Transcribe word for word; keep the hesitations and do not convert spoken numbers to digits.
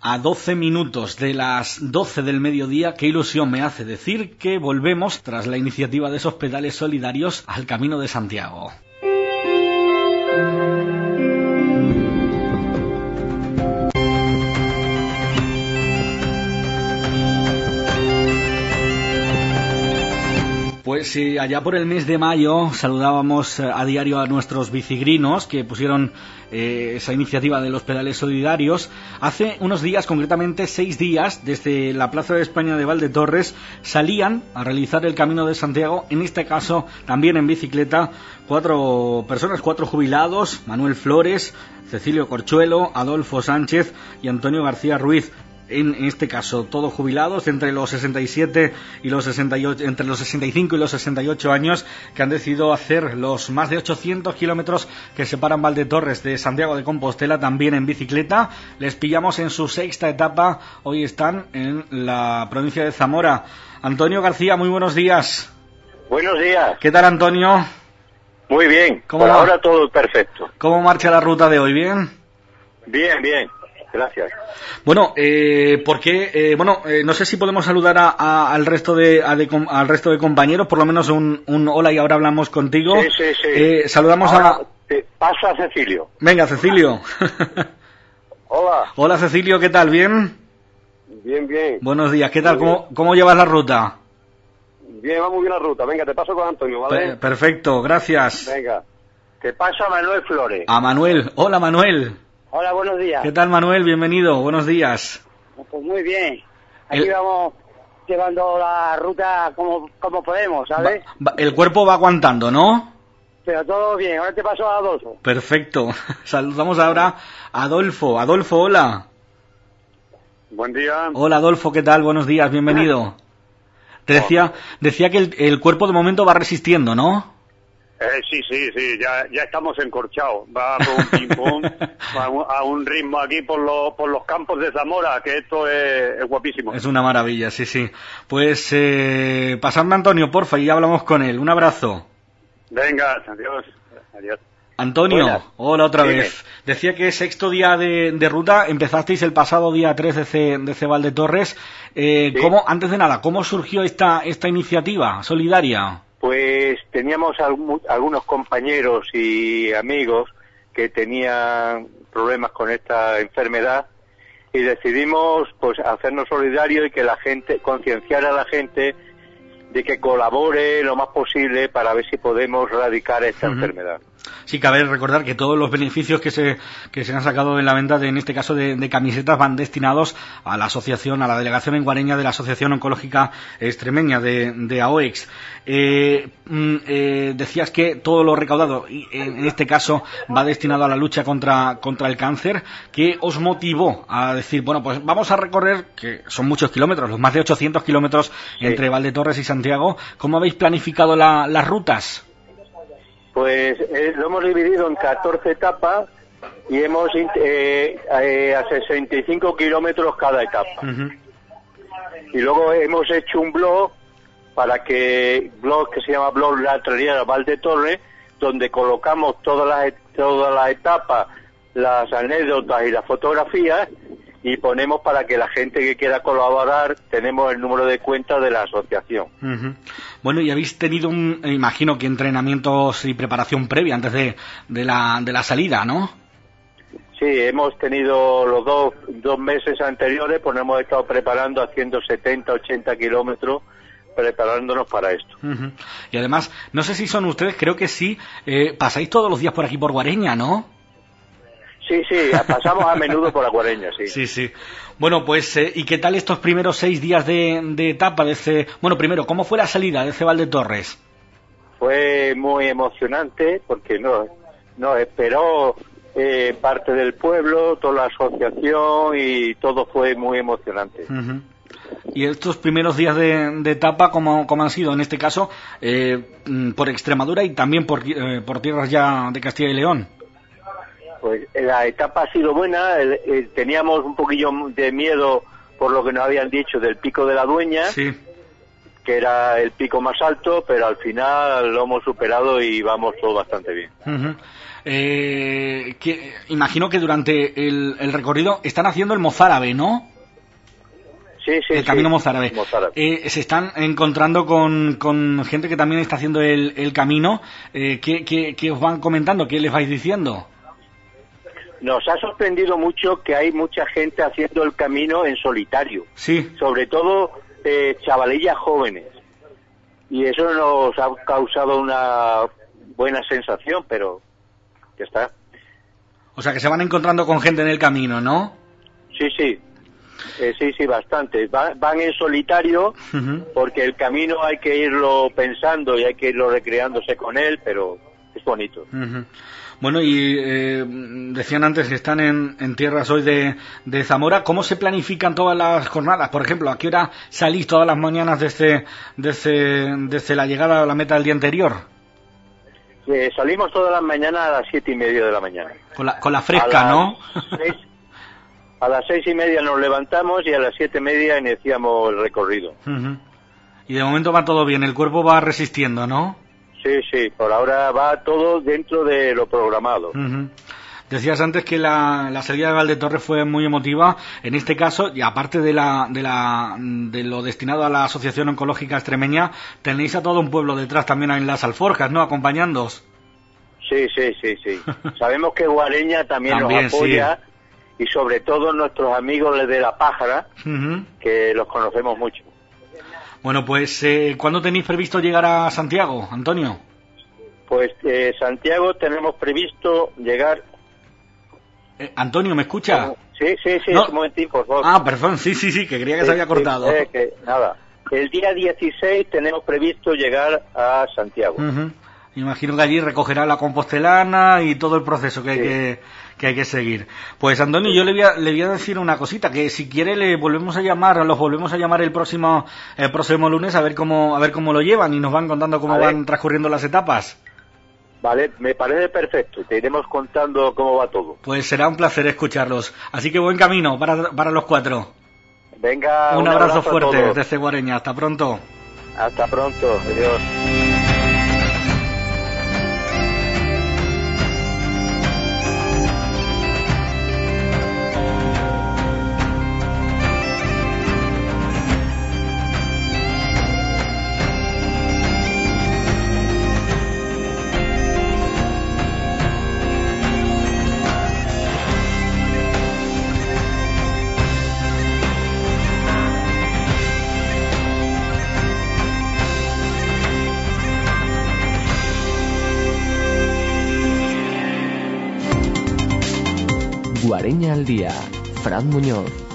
A doce minutos de las doce del mediodía, qué ilusión me hace decir que volvemos, tras la iniciativa de esos pedales solidarios, al Camino de Santiago. Pues sí, allá por el mes de mayo saludábamos a diario a nuestros bicigrinos que pusieron eh, esa iniciativa de los pedales solidarios. Hace unos días, concretamente seis días, desde la Plaza de España de Valdetorres salían a realizar el Camino de Santiago, en este caso también en bicicleta, cuatro personas, cuatro jubilados: Manuel Flores, Cecilio Corchuelo, Adolfo Sánchez y Antonio García Ruiz. En este caso, todos jubilados entre los sesenta y siete y los sesenta y ocho, entre los sesenta y cinco y los sesenta y ocho años, que han decidido hacer los más de ochocientos kilómetros que separan Valdetorres de Santiago de Compostela, también en bicicleta. Les pillamos en su sexta etapa. Hoy están en la provincia de Zamora. Antonio García, muy buenos días. Buenos días. ¿Qué tal, Antonio? Muy bien. ¿Cómo Por va? ahora todo perfecto. ¿Cómo marcha la ruta de hoy? ¿Bien? Bien, bien. Gracias. Bueno, eh, porque eh, bueno, eh, no sé si podemos saludar a, a, al resto de, a de al resto de compañeros, por lo menos un, un hola y ahora hablamos contigo. Sí, sí, sí. Eh, saludamos ahora a. Te pasa a Cecilio. Venga, Cecilio. Hola. Hola, Cecilio, ¿qué tal? ¿Bien? Bien, bien. Buenos días, ¿qué tal? Muy bien. ¿Cómo, cómo llevas la ruta? Bien, va muy bien la ruta. Venga, te paso con Antonio, ¿vale? Per- perfecto, gracias. Venga. Te paso a Manuel Flores. A Manuel. Hola, Manuel. Hola, buenos días. ¿Qué tal, Manuel? Bienvenido. Buenos días. Pues muy bien. Aquí El- vamos llevando la ruta como, como podemos, ¿sabes? Va- va- el cuerpo va aguantando, ¿no? Pero todo bien. Ahora te paso a Adolfo. Perfecto. Saludamos ahora a Adolfo. Adolfo, hola. Buen día. Hola, Adolfo, ¿qué tal? Buenos días, bienvenido. Te decía, decía que el, el cuerpo de momento va resistiendo, ¿no? Eh, sí, sí, sí, ya, ya estamos encorchados. Va con un ping-pong a, un- a un ritmo aquí por los, por los campos de Zamora, que esto es, es guapísimo. Es una maravilla, sí, sí. Pues eh, pasadme a Antonio, porfa, y ya hablamos con él. Un abrazo. Venga, adiós. Adiós. Antonio, Buenas. hola otra Dime. vez. Decía que sexto día de, de ruta, empezasteis el pasado día tres de, Ce- de Cebal de Torres. Eh, Sí. ¿cómo, antes de nada, ¿cómo surgió esta, esta iniciativa solidaria? Pues teníamos algu- algunos compañeros y amigos que tenían problemas con esta enfermedad y decidimos pues hacernos solidarios y que la gente, concienciar a la gente de que colabore lo más posible para ver si podemos erradicar esta Ujú. enfermedad. Sí, cabe recordar que todos los beneficios que se, que se han sacado en la venta, de, en este caso de, de camisetas, van destinados a la asociación, a la delegación en Guareña de la Asociación Oncológica Extremeña de, de A O E X. Eh, mm, eh, decías que todo lo recaudado, y en este caso, va destinado a la lucha contra, contra el cáncer. ¿Qué os motivó a decir, bueno, pues vamos a recorrer, que son muchos kilómetros, los más de ochocientos kilómetros Sí. entre Valdetorres y Santiago? ¿Cómo habéis planificado la- las rutas? Pues eh, lo hemos dividido en catorce etapas y hemos int- eh, eh, a sesenta y cinco kilómetros cada etapa. Ujú. Y luego hemos hecho un blog para que blog que se llama blog La Trariera Valdetorres, donde colocamos todas las et- todas las etapas, las anécdotas y las fotografías, y ponemos para que la gente que quiera colaborar, tenemos el número de cuenta de la asociación. Ujú. Bueno, y habéis tenido un, eh, imagino que entrenamientos y preparación previa antes de, de la, de la salida, ¿no? Sí, hemos tenido los dos, dos meses anteriores, pues nos hemos estado preparando, haciendo setenta, ochenta kilómetros, preparándonos para esto. Ujú. Y además, no sé si son ustedes, creo que sí, eh, pasáis todos los días por aquí por Guareña, ¿no? Sí, sí, pasamos a menudo por la Guareña, sí. Sí, sí. Bueno, pues, eh, ¿y qué tal estos primeros seis días de, de etapa de ese... Bueno, primero, ¿cómo fue la salida de Cebal de Torres? Fue muy emocionante porque no, nos esperó eh, parte del pueblo, toda la asociación y todo fue muy emocionante. Ujú. Y estos primeros días de, de etapa, ¿cómo, cómo han sido? En este caso, eh, mm, por Extremadura y también por, eh, por tierras ya de Castilla y León. Pues la etapa ha sido buena, el- el- teníamos un poquillo de miedo por lo que nos habían dicho del Pico de la Dueña, Sí. que era el pico más alto, pero al final lo hemos superado y vamos todo bastante bien. Ujú. Eh, que, imagino que durante el, el recorrido están haciendo el mozárabe, ¿no? Sí, sí, el camino sí, mozárabe. mozárabe. Eh, se están encontrando con, con gente que también está haciendo el, el camino. Eh, ¿qué, qué, ¿Qué os van comentando? ¿Qué les vais diciendo? Nos ha sorprendido mucho que hay mucha gente haciendo el camino en solitario. Sí. Sobre todo eh, chavalillas jóvenes. Y eso nos ha causado una buena sensación, pero ya está. O sea, que se van encontrando con gente en el camino, ¿no? Sí, sí. Eh, sí, sí, bastante. Va, van en solitario Uh-huh. porque el camino hay que irlo pensando y hay que irlo recreándose con él, pero es bonito. Uh-huh. Bueno, y eh, decían antes que están en, en tierras hoy de, de Zamora. ¿Cómo se planifican todas las jornadas? Por ejemplo, ¿a qué hora salís todas las mañanas desde, desde, desde la llegada a la meta del día anterior? Eh, salimos todas las mañanas a las siete y media de la mañana. Con la, con la fresca, a ¿no? Seis, a las seis y media nos levantamos y a las siete y media iniciamos el recorrido. Uh-huh. Y de momento va todo bien, el cuerpo va resistiendo, ¿no? Sí, sí, por ahora va todo dentro de lo programado. Uh-huh. Decías antes que la, la salida de Valdetorres fue muy emotiva. En este caso, y aparte de la, de la de lo destinado a la Asociación Oncológica Extremeña, tenéis a todo un pueblo detrás también en las alforjas, ¿no? Acompañándoos. Sí, sí, sí, sí. Sabemos que Guareña también, También, nos apoya, sí. Y sobre todo nuestros amigos de La Pájara, Uh-huh. que los conocemos mucho. Bueno, pues, eh, ¿cuándo tenéis previsto llegar a Santiago, Antonio? Pues eh, Santiago tenemos previsto llegar... Eh, Antonio, ¿me escucha? Sí, sí, sí, No. un momentín, por favor. Ah, perdón, sí, sí, sí, que creía que Sí, se había sí, cortado. eh, que, nada, el día dieciséis tenemos previsto llegar a Santiago. Uh-huh. Imagino que allí recogerá la compostelana y todo el proceso que hay Sí. que, que hay que seguir. Pues Antonio, yo le voy, a, le voy a decir una cosita, que si quiere le volvemos a llamar, los volvemos a llamar el próximo el próximo lunes a ver cómo a ver cómo lo llevan y nos van contando cómo Vale. van transcurriendo las etapas. Vale, me parece perfecto, te iremos contando cómo va todo. Pues será un placer escucharlos. Así que buen camino para, para los cuatro. Venga, Un, un, abrazo, abrazo fuerte a todos. desde Guareña. Hasta pronto. Hasta pronto, adiós. Guareña al día. Fran Muñoz.